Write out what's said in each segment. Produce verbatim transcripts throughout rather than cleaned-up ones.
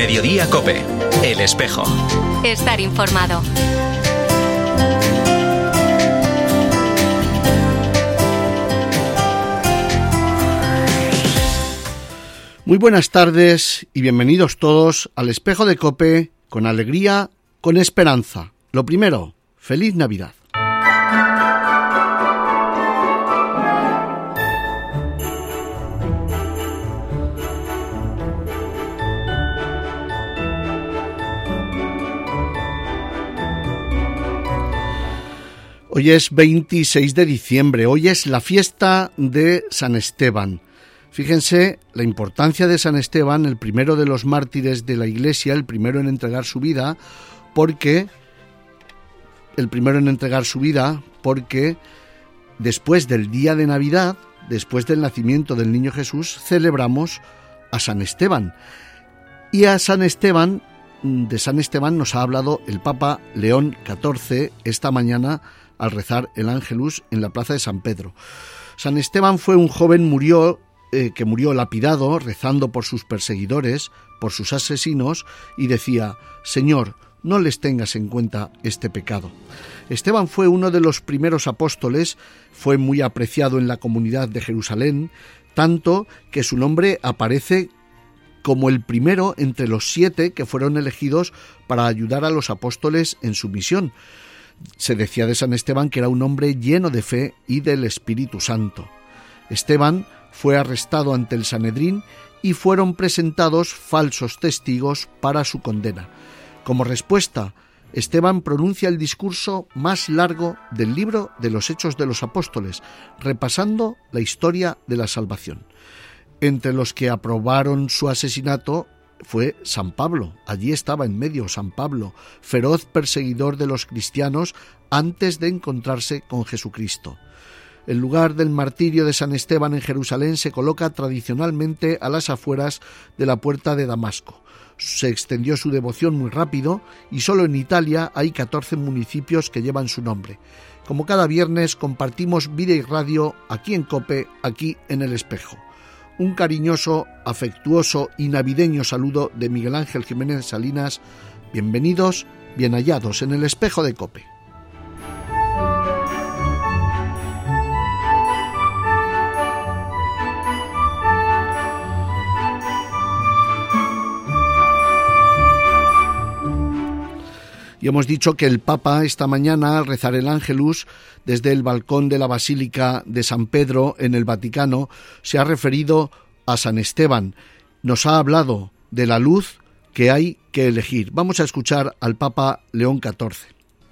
Mediodía COPE, El Espejo. Estar informado. Muy buenas tardes y bienvenidos todos al Espejo de COPE, con alegría, con esperanza. Lo primero, feliz Navidad. Hoy es veintiséis de diciembre, hoy es la fiesta de San Esteban. Fíjense la importancia de San Esteban, el primero de los mártires de la Iglesia, el primero en entregar su vida, porque el primero en entregar su vida, porque después del día de Navidad, después del nacimiento del niño Jesús, celebramos a San Esteban. Y a San Esteban, de San Esteban nos ha hablado el Papa León catorce esta mañana al rezar el Ángelus en la plaza de San Pedro. San Esteban fue un joven murió, eh, que murió lapidado, rezando por sus perseguidores, por sus asesinos, y decía: Señor, no les tengas en cuenta este pecado. Esteban fue uno de los primeros apóstoles, fue muy apreciado en la comunidad de Jerusalén, tanto que su nombre aparece como el primero entre los siete que fueron elegidos para ayudar a los apóstoles en su misión. Se decía de San Esteban que era un hombre lleno de fe y del Espíritu Santo. Esteban fue arrestado ante el Sanedrín y fueron presentados falsos testigos para su condena. Como respuesta, Esteban pronuncia el discurso más largo del libro de los Hechos de los Apóstoles, repasando la historia de la salvación. Entre los que aprobaron su asesinato fue San Pablo. Allí estaba en medio San Pablo, feroz perseguidor de los cristianos antes de encontrarse con Jesucristo. El lugar del martirio de San Esteban en Jerusalén se coloca tradicionalmente a las afueras de la puerta de Damasco. Se extendió su devoción muy rápido y solo en Italia hay catorce municipios que llevan su nombre. Como cada viernes compartimos vida y radio aquí en COPE, aquí en El Espejo. Un cariñoso, afectuoso y navideño saludo de Miguel Ángel Jiménez Salinas. Bienvenidos, bien hallados en el Espejo de COPE. Y hemos dicho que el Papa esta mañana, al rezar el Ángelus desde el balcón de la Basílica de San Pedro en el Vaticano, se ha referido a San Esteban. Nos ha hablado de la luz que hay que elegir. Vamos a escuchar al Papa León catorce.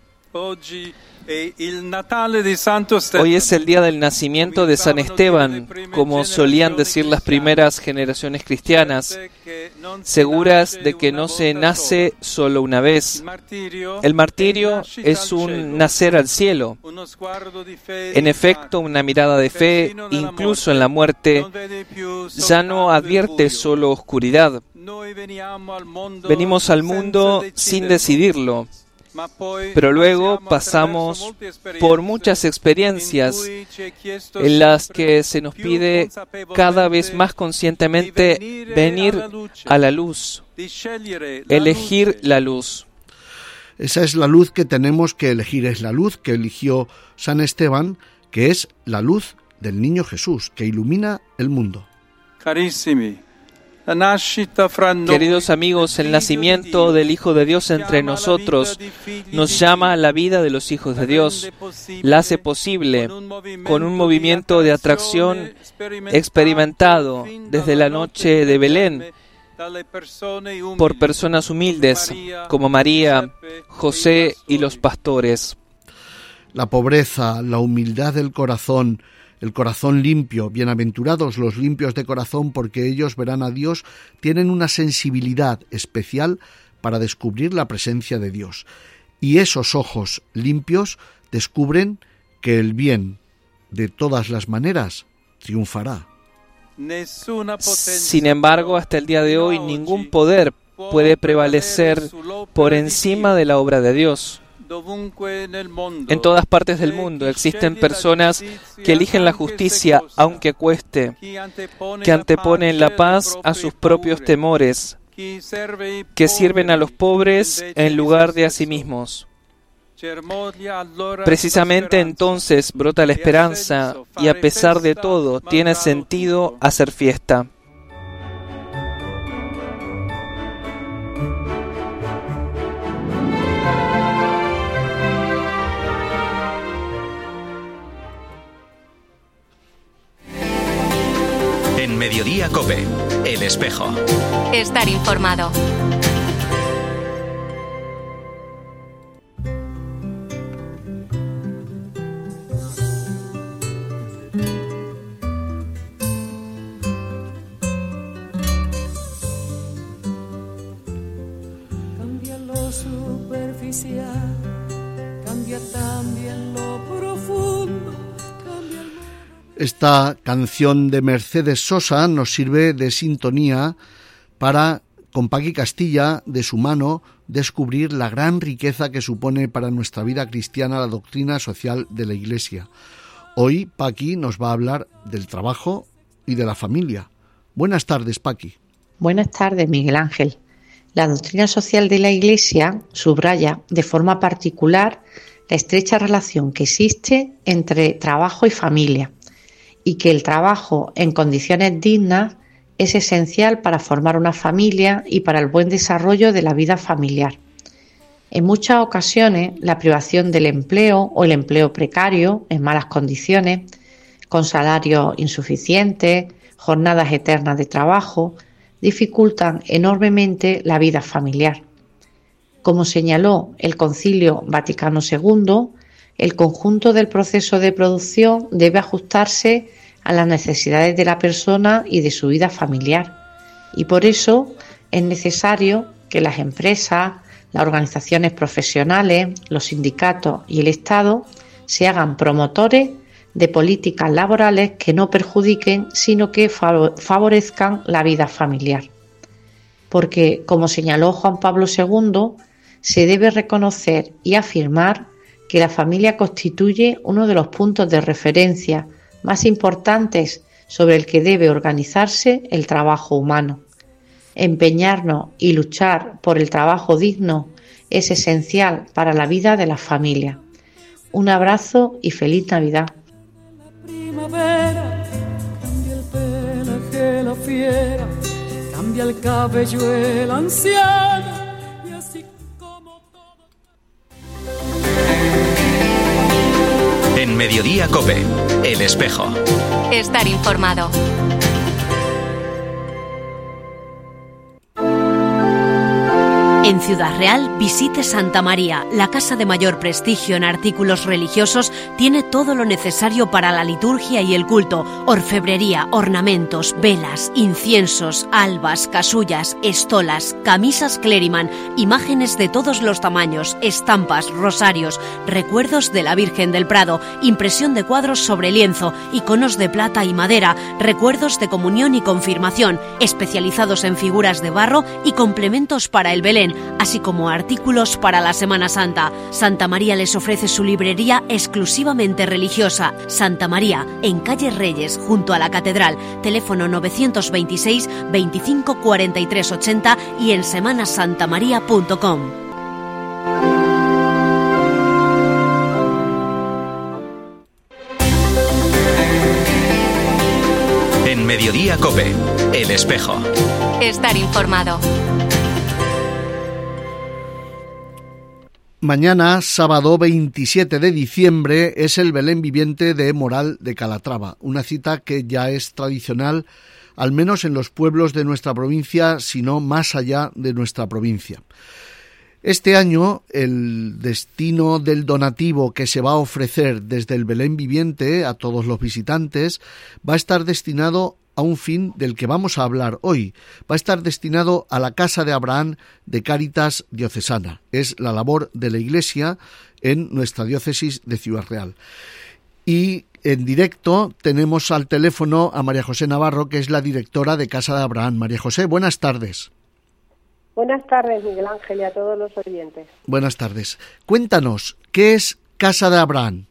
Hoy es el día del nacimiento de San Esteban, como solían decir las primeras generaciones cristianas, seguras de que no se nace solo una vez. El martirio es un nacer al cielo. En efecto, una mirada de fe, incluso en la muerte, ya no advierte solo oscuridad. Venimos al mundo sin decidirlo. Pero luego pasamos por muchas experiencias en las que se nos pide cada vez más conscientemente venir a la luz, elegir la luz. Esa es la luz que tenemos que elegir, es la luz que eligió San Esteban, que es la luz del niño Jesús, que ilumina el mundo. Carissimi, queridos amigos, el nacimiento del Hijo de Dios entre nosotros nos llama a la vida de los hijos de Dios, la hace posible con un movimiento de atracción experimentado desde la noche de Belén por personas humildes como María, José y los pastores. La pobreza, la humildad del corazón, el corazón limpio, bienaventurados los limpios de corazón, porque ellos verán a Dios, tienen una sensibilidad especial para descubrir la presencia de Dios. Y esos ojos limpios descubren que el bien, de todas las maneras, triunfará. Sin embargo, hasta el día de hoy, ningún poder puede prevalecer por encima de la obra de Dios. En todas partes del mundo existen personas que eligen la justicia aunque cueste, que anteponen la paz a sus propios temores, que sirven a los pobres en lugar de a sí mismos. Precisamente entonces brota la esperanza y a pesar de todo tiene sentido hacer fiesta. En Mediodía COPE, El Espejo. Estar informado. Cambia lo superficial, cambia también lo profundo. Esta canción de Mercedes Sosa nos sirve de sintonía para, con Paqui Castilla, de su mano, descubrir la gran riqueza que supone para nuestra vida cristiana la doctrina social de la Iglesia. Hoy Paqui nos va a hablar del trabajo y de la familia. Buenas tardes, Paqui. Buenas tardes, Miguel Ángel. La doctrina social de la Iglesia subraya de forma particular la estrecha relación que existe entre trabajo y familia, y que el trabajo en condiciones dignas es esencial para formar una familia y para el buen desarrollo de la vida familiar. En muchas ocasiones, la privación del empleo o el empleo precario, en malas condiciones, con salarios insuficientes, jornadas eternas de trabajo, dificultan enormemente la vida familiar. Como señaló el Concilio Vaticano segundo, el conjunto del proceso de producción debe ajustarse a las necesidades de la persona y de su vida familiar. Y por eso es necesario que las empresas, las organizaciones profesionales, los sindicatos y el Estado se hagan promotores de políticas laborales que no perjudiquen, sino que favorezcan la vida familiar. Porque, como señaló Juan Pablo segundo, se debe reconocer y afirmar que la familia constituye uno de los puntos de referencia más importantes sobre el que debe organizarse el trabajo humano. Empeñarnos y luchar por el trabajo digno es esencial para la vida de la familia. Un abrazo y feliz Navidad. Primavera, cambia el pelaje la fiera, cambia el cabello el anciano. En Mediodía COPE, El Espejo. Estar informado. En Ciudad Real, visite Santa María. La casa de mayor prestigio en artículos religiosos tiene todo lo necesario para la liturgia y el culto: orfebrería, ornamentos, velas, inciensos, albas, casullas, estolas, camisas Cleriman, imágenes de todos los tamaños, estampas, rosarios, recuerdos de la Virgen del Prado, impresión de cuadros sobre lienzo, iconos de plata y madera, recuerdos de comunión y confirmación, especializados en figuras de barro y complementos para el Belén, así como artículos para la Semana Santa. Santa María les ofrece su librería exclusivamente religiosa. Santa María, en calle Reyes, junto a la Catedral. Teléfono novecientos veintiséis, veinticinco, cuarenta y tres ochenta y en semana santa maría punto com. En Mediodía COPE, El Espejo. Estar informado. Mañana, sábado veintisiete de diciembre, es el Belén viviente de Moral de Calatrava, una cita que ya es tradicional, al menos en los pueblos de nuestra provincia, sino más allá de nuestra provincia. Este año, el destino del donativo que se va a ofrecer desde el Belén viviente a todos los visitantes va a estar destinado a un fin del que vamos a hablar hoy. Va a estar destinado a la Casa de Abraham de Cáritas Diocesana. Es la labor de la Iglesia en nuestra diócesis de Ciudad Real. Y en directo tenemos al teléfono a María José Navarro, que es la directora de Casa de Abraham. María José, buenas tardes. Buenas tardes, Miguel Ángel, y a todos los oyentes. Buenas tardes. Cuéntanos, ¿qué es Casa de Abraham?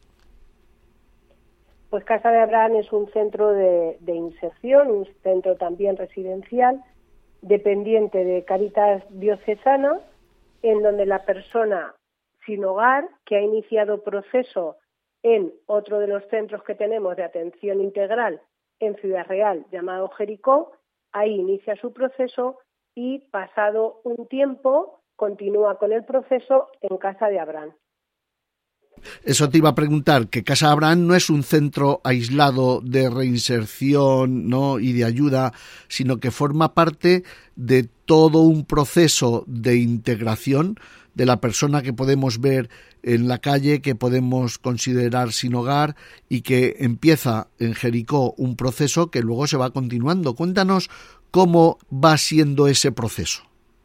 Pues Casa de Abraham es un centro de, de inserción, un centro también residencial, dependiente de Cáritas Diocesana, en donde la persona sin hogar, que ha iniciado proceso en otro de los centros que tenemos de atención integral en Ciudad Real, llamado Jericó, ahí inicia su proceso y pasado un tiempo continúa con el proceso en Casa de Abraham. Eso te iba a preguntar, que Casa Abraham no es un centro aislado de reinserción, ¿no?, y de ayuda, sino que forma parte de todo un proceso de integración de la persona que podemos ver en la calle, que podemos considerar sin hogar, y que empieza en Jericó un proceso que luego se va continuando. Cuéntanos cómo va siendo ese proceso.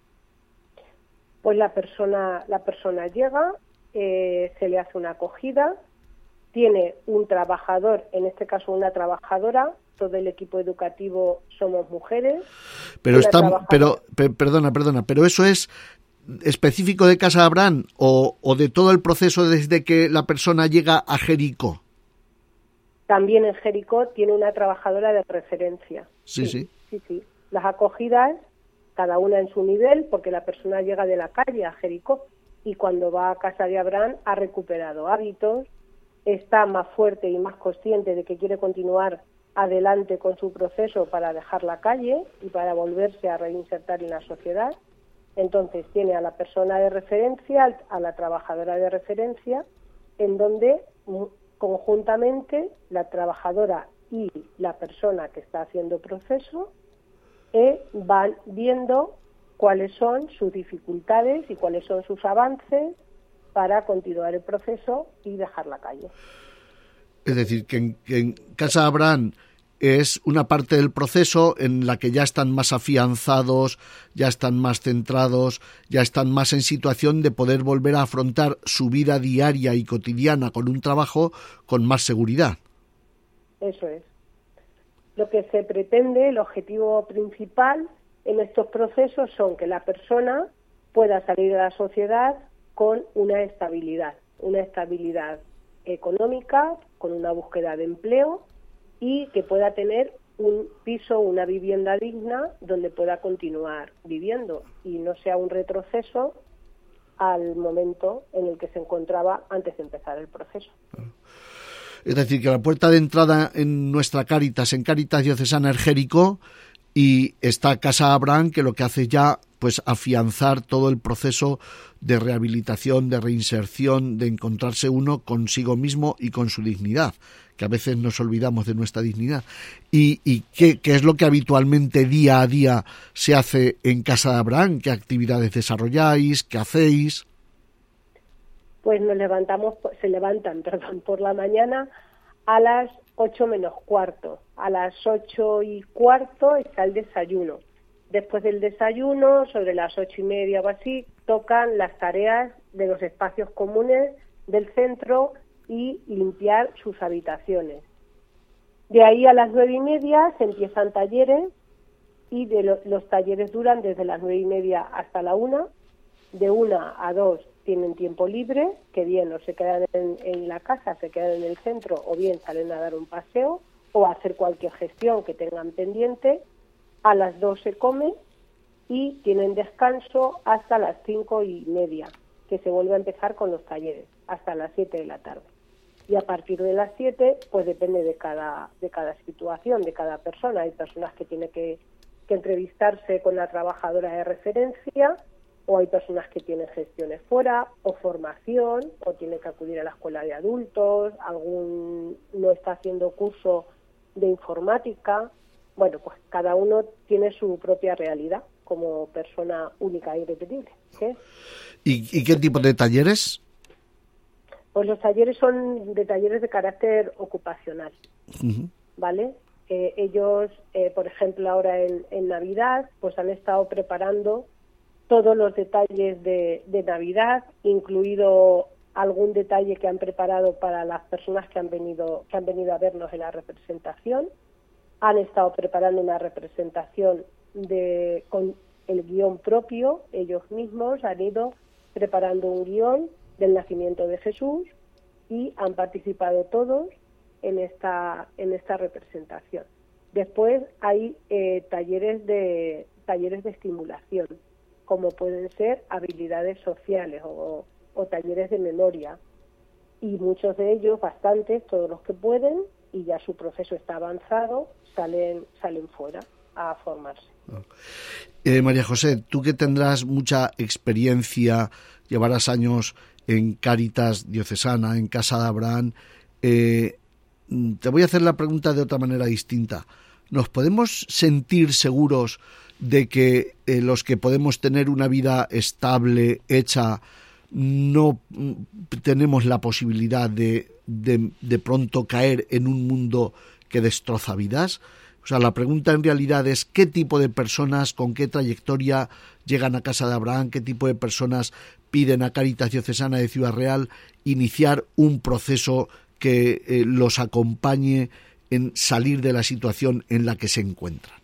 Pues la persona, la persona llega, eh, se le hace una acogida, tiene un trabajador, en este caso una trabajadora, todo el equipo educativo somos mujeres. Pero está, pero per, perdona, perdona, pero eso es específico de Casa Abraham o, o de todo el proceso desde que la persona llega a Jericó. También en Jericó tiene una trabajadora de referencia. Sí, sí. Sí, sí. sí. Las acogidas, cada una en su nivel, porque la persona llega de la calle a Jericó y cuando va a Casa de Abraham ha recuperado hábitos, está más fuerte y más consciente de que quiere continuar adelante con su proceso para dejar la calle y para volverse a reinsertar en la sociedad. Entonces tiene a la persona de referencia, a la trabajadora de referencia, en donde conjuntamente la trabajadora y la persona que está haciendo proceso eh, van viendo cuáles son sus dificultades y cuáles son sus avances para continuar el proceso y dejar la calle. Es decir, que en, que en Casa Abraham es una parte del proceso en la que ya están más afianzados, ya están más centrados, ya están más en situación de poder volver a afrontar su vida diaria y cotidiana con un trabajo con más seguridad. Eso es. Lo que se pretende, el objetivo principal en estos procesos son que la persona pueda salir a la sociedad con una estabilidad, una estabilidad económica, con una búsqueda de empleo y que pueda tener un piso, una vivienda digna donde pueda continuar viviendo y no sea un retroceso al momento en el que se encontraba antes de empezar el proceso. Es decir, que la puerta de entrada en nuestra Cáritas, en Cáritas Diocesana es Jericó, y está Casa Abraham, que lo que hace ya pues afianzar todo el proceso de rehabilitación, de reinserción, de encontrarse uno consigo mismo y con su dignidad, que a veces nos olvidamos de nuestra dignidad. ¿Y, y qué, qué es lo que habitualmente día a día se hace en Casa de Abraham? ¿Qué actividades desarrolláis? ¿Qué hacéis? Pues nos levantamos, se levantan, perdón, por la mañana a las ocho menos cuarto. A las ocho y cuarto está el desayuno. Después del desayuno, sobre las ocho y media o así, tocan las tareas de los espacios comunes del centro y limpiar sus habitaciones. De ahí a las nueve y media se empiezan talleres y de lo, los talleres duran desde las nueve y media hasta la una. De una a dos tienen tiempo libre, que bien o se quedan en, en la casa, se quedan en el centro o bien salen a dar un paseo o a hacer cualquier gestión que tengan pendiente. A las dos se come y tienen descanso hasta las cinco y media, que se vuelve a empezar con los talleres, hasta las siete de la tarde. Y a partir de las siete, pues depende de cada, de cada situación, de cada persona. Hay personas que tienen que, que entrevistarse con la trabajadora de referencia, o hay personas que tienen gestiones fuera, o formación, o tienen que acudir a la escuela de adultos, algún no está haciendo curso de informática. Bueno, pues cada uno tiene su propia realidad como persona única e irrepetible. ¿Sí? ¿Y, ¿Y qué tipo de talleres? Pues los talleres son de talleres de carácter ocupacional, uh-huh. ¿Vale? Eh, ellos, eh, por ejemplo, ahora en, en Navidad, pues han estado preparando todos los detalles de, de Navidad, incluido algún detalle que han preparado para las personas que han venido que han venido a vernos en la representación. Han estado preparando una representación de con el guión propio, ellos mismos han ido preparando un guión del nacimiento de Jesús y han participado todos en esta en esta representación. Después hay eh, talleres de talleres de estimulación, como pueden ser habilidades sociales o, o talleres de memoria. Y muchos de ellos, bastantes, todos los que pueden, y ya su proceso está avanzado, salen, salen fuera a formarse. Eh, María José, tú que tendrás mucha experiencia, llevarás años en Cáritas Diocesana, en Casa de Abraham, eh, te voy a hacer la pregunta de otra manera distinta. ¿Nos podemos sentir seguros de que eh, los que podemos tener una vida estable, hecha, no mm, tenemos la posibilidad de, de, de pronto caer en un mundo que destroza vidas? O sea, la pregunta en realidad es qué tipo de personas, con qué trayectoria llegan a Casa de Abraham, qué tipo de personas piden a Cáritas Diocesana de Ciudad Real iniciar un proceso que eh, los acompañe en salir de la situación en la que se encuentran.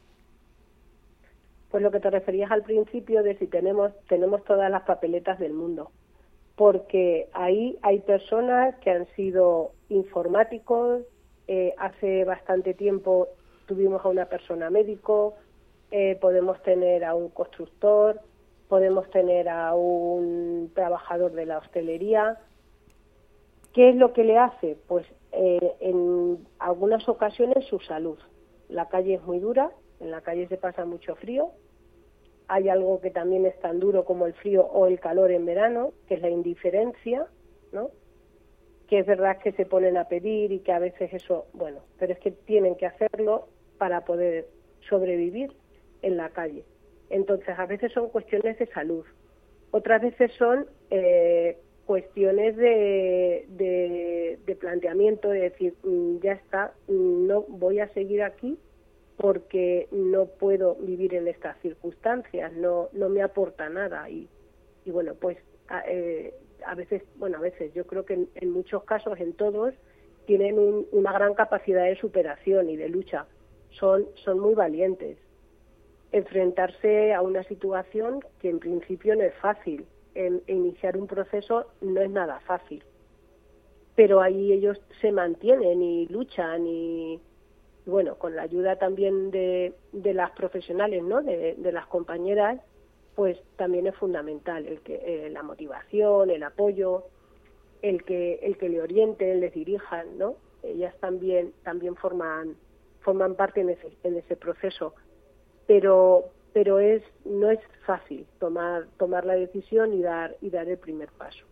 Pues lo que te referías al principio de si tenemos, tenemos todas las papeletas del mundo, porque ahí hay personas que han sido informáticos, eh, hace bastante tiempo tuvimos a una persona médico, eh, podemos tener a un constructor, podemos tener a un trabajador de la hostelería. ¿Qué es lo que le hace? Pues eh, en algunas ocasiones su salud. La calle es muy dura, en la calle se pasa mucho frío. Hay algo que también es tan duro como el frío o el calor en verano, que es la indiferencia, ¿no? Que es verdad que se ponen a pedir y que a veces eso, bueno, pero es que tienen que hacerlo para poder sobrevivir en la calle. Entonces, a veces son cuestiones de salud, otras veces son eh, cuestiones de, de, de planteamiento, de decir, mm, ya está, no voy a seguir aquí porque no puedo vivir en estas circunstancias, no no me aporta nada. Y, y bueno, pues a, eh, a veces, bueno, a veces, yo creo que en, en muchos casos, en todos, tienen un, una gran capacidad de superación y de lucha. Son, son muy valientes. Enfrentarse a una situación que en principio no es fácil, en, iniciar un proceso no es nada fácil, pero ahí ellos se mantienen y luchan y, bueno, con la ayuda también de, de las profesionales, ¿no? de, de las compañeras, pues también es fundamental el que eh, la motivación, el apoyo, el que el que le orienten, les dirijan, ¿no? Ellas también también forman forman parte en ese en ese proceso, pero pero es no es fácil tomar tomar la decisión y dar y dar el primer paso.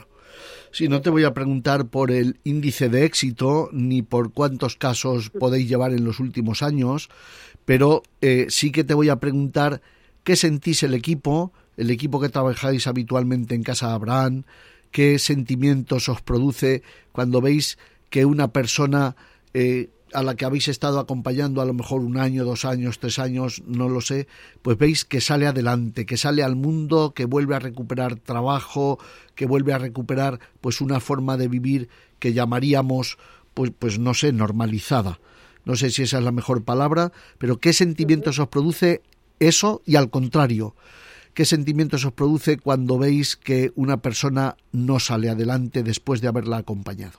Sí, no te voy a preguntar por el índice de éxito ni por cuántos casos podéis llevar en los últimos años, pero eh, sí que te voy a preguntar qué sentís el equipo, el equipo que trabajáis habitualmente en Casa de Abraham, qué sentimientos os produce cuando veis que una persona eh, a la que habéis estado acompañando a lo mejor un año, dos años, tres años, no lo sé, pues veis que sale adelante, que sale al mundo, que vuelve a recuperar trabajo, que vuelve a recuperar pues una forma de vivir que llamaríamos, pues, pues no sé, normalizada. No sé si esa es la mejor palabra, pero ¿qué sentimientos os produce eso? Y al contrario, ¿qué sentimientos os produce cuando veis que una persona no sale adelante después de haberla acompañado?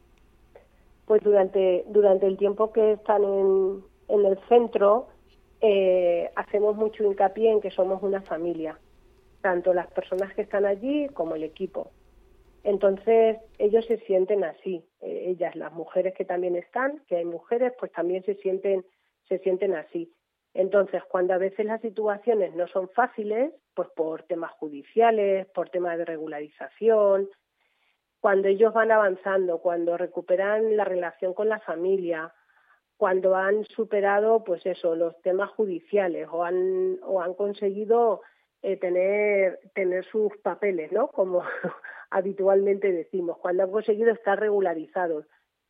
Pues durante durante el tiempo que están en, en el centro, eh, hacemos mucho hincapié en que somos una familia, tanto las personas que están allí como el equipo. Entonces, ellos se sienten así, eh, ellas, las mujeres que también están, que hay mujeres, pues también se sienten se sienten así. Entonces, cuando a veces las situaciones no son fáciles, pues por temas judiciales, por temas de regularización, cuando ellos van avanzando, cuando recuperan la relación con la familia, cuando han superado, pues eso, los temas judiciales o han o han conseguido eh, tener tener sus papeles, ¿no? Como habitualmente decimos, cuando han conseguido estar regularizados,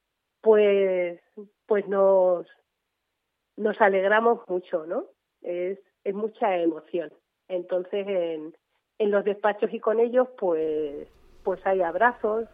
pues pues nos nos alegramos mucho, ¿no? Es es mucha emoción. Entonces, en en los despachos y con ellos, pues pues hay abrazos,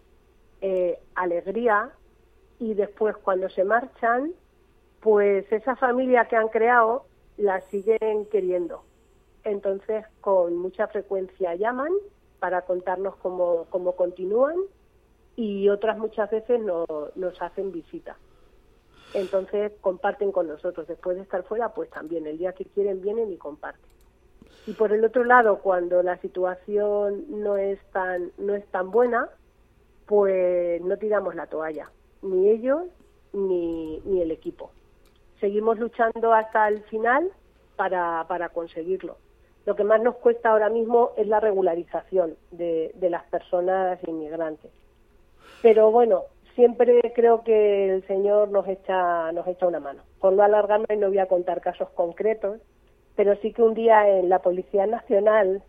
eh, alegría, y después cuando se marchan, pues esa familia que han creado la siguen queriendo. Entonces, con mucha frecuencia llaman para contarnos cómo, cómo continúan, y otras muchas veces no, nos hacen visita. Entonces comparten con nosotros. Después de estar fuera, pues también el día que quieren vienen y comparten. Y por el otro lado, cuando la situación no es tan no es tan buena, pues no tiramos la toalla, ni ellos ni, ni el equipo. Seguimos luchando hasta el final para, para conseguirlo. Lo que más nos cuesta ahora mismo es la regularización de, de las personas inmigrantes. Pero bueno, siempre creo que el Señor nos echa, nos echa una mano. Por no alargarme, no voy a contar casos concretos, pero sí que un día en la Policía Nacional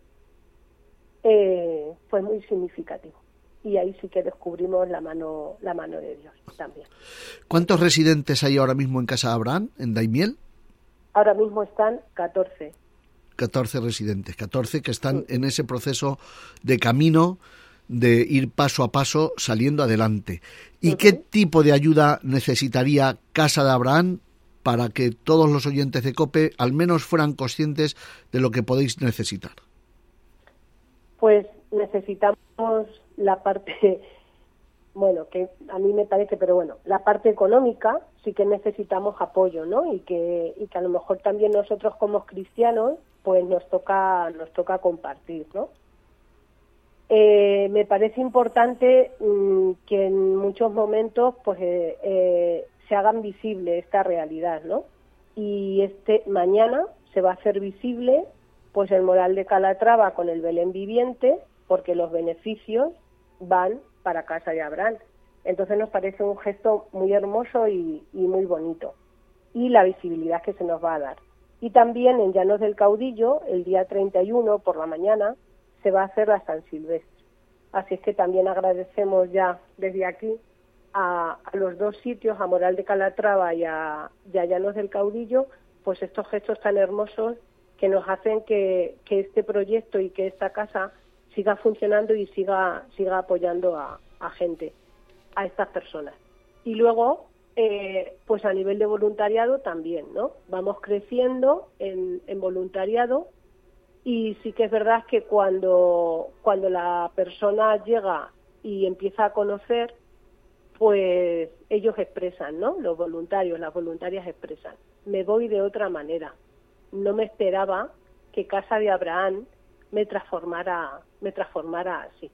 eh, fue muy significativo. Y ahí sí que descubrimos la mano, la mano de Dios también. ¿Cuántos residentes hay ahora mismo en Casa de Abraham, en Daimiel? Ahora mismo están catorce. catorce residentes, catorce que están sí. en ese proceso de camino de ir paso a paso saliendo adelante. ¿Y uh-huh. qué tipo de ayuda necesitaría Casa de Abraham para que todos los oyentes de COPE al menos fueran conscientes de lo que podéis necesitar? Pues necesitamos la parte, bueno, que a mí me parece, pero bueno, la parte económica sí que necesitamos apoyo, ¿no? Y que y que a lo mejor también nosotros como cristianos pues nos toca nos toca compartir, ¿no? Eh, me parece importante mmm, que en muchos momentos pues eh, eh, se hagan visible esta realidad, ¿no? Y este mañana se va a hacer visible pues el Moral de Calatrava con el Belén viviente, porque los beneficios van para Casa de Abraham. Entonces nos parece un gesto muy hermoso y, y muy bonito. Y la visibilidad que se nos va a dar. Y también en Llanos del Caudillo, el día treinta y uno por la mañana, se va a hacer la San Silvestre. Así es que también agradecemos ya desde aquí a, a los dos sitios, a Moral de Calatrava y a, y a Llanos del Caudillo, pues estos gestos tan hermosos que nos hacen que, que este proyecto y que esta casa siga funcionando y siga siga apoyando a, a gente, a estas personas. Y luego, eh, pues a nivel de voluntariado también, ¿no? Vamos creciendo en, en voluntariado y sí que es verdad que cuando, cuando la persona llega y empieza a conocer, pues ellos expresan, ¿no? Los voluntarios, las voluntarias expresan. Me voy de otra manera. No me esperaba que Casa de Abraham me transformara, me transformara así.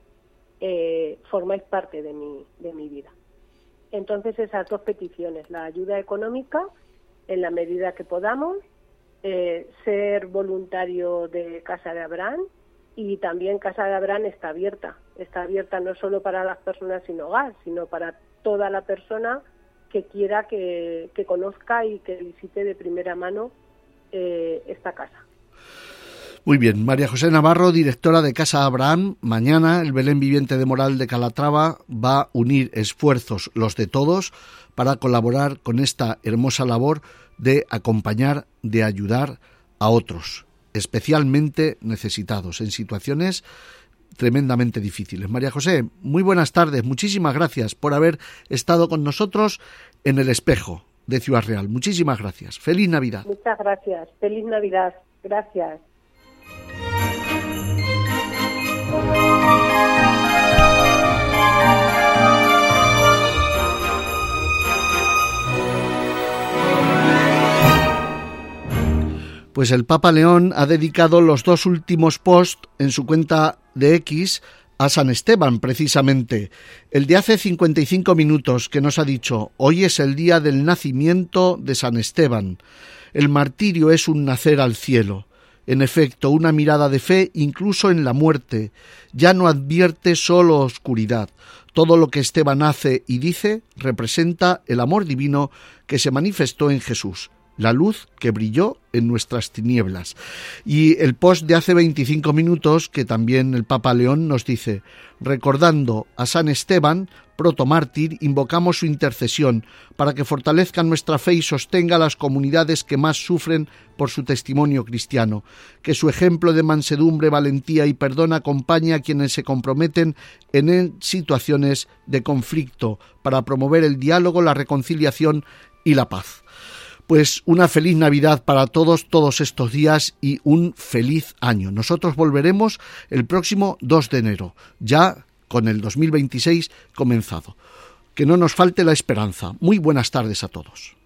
Eh, formáis parte de mi, de mi vida. Entonces esas dos peticiones, la ayuda económica en la medida que podamos, eh, ser voluntario de Casa de Abraham, y también Casa de Abraham está abierta, está abierta no solo para las personas sin hogar, sino para toda la persona que quiera que, que conozca y que visite de primera mano eh, esta casa. Muy bien, María José Navarro, directora de Casa Abraham. Mañana el Belén Viviente de Moral de Calatrava va a unir esfuerzos, los de todos, para colaborar con esta hermosa labor de acompañar, de ayudar a otros, especialmente necesitados, en situaciones tremendamente difíciles. María José, muy buenas tardes, muchísimas gracias por haber estado con nosotros en El Espejo de Ciudad Real. Muchísimas gracias. Feliz Navidad. Muchas gracias. Feliz Navidad. Gracias. Pues el Papa León ha dedicado los dos últimos posts en su cuenta de X a San Esteban, precisamente. El de hace cincuenta y cinco minutos, que nos ha dicho: hoy es el día del nacimiento de San Esteban. El martirio es un nacer al cielo. En efecto, una mirada de fe incluso en la muerte. Ya no advierte solo oscuridad. Todo lo que Esteban hace y dice representa el amor divino que se manifestó en Jesús, la luz que brilló en nuestras tinieblas. Y el post de hace veinticinco minutos, que también el Papa León nos dice: recordando a San Esteban, protomártir, invocamos su intercesión para que fortalezca nuestra fe y sostenga a las comunidades que más sufren por su testimonio cristiano. Que su ejemplo de mansedumbre, valentía y perdón acompañe a quienes se comprometen en situaciones de conflicto para promover el diálogo, la reconciliación y la paz. Pues una feliz Navidad para todos, todos estos días, y un feliz año. Nosotros volveremos el próximo dos de enero, ya con el dos mil veintiséis comenzado. que no nos falte la esperanza. Muy buenas tardes a todos.